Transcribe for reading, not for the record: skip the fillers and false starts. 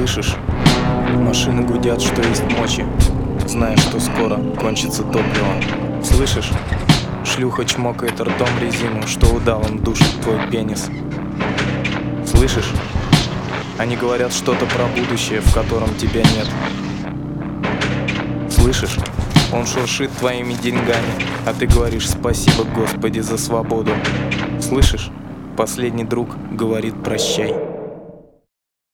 Слышишь? Машины гудят, что есть мочи, зная, что скоро кончится топливо. Слышишь? Шлюха чмокает ртом резину, что удавом душит твой пенис. Слышишь? Они говорят что-то про будущее, в котором тебя нет. Слышишь? Он шуршит твоими деньгами, а ты говоришь спасибо, Господи, за свободу. Слышишь? Последний друг говорит прощай.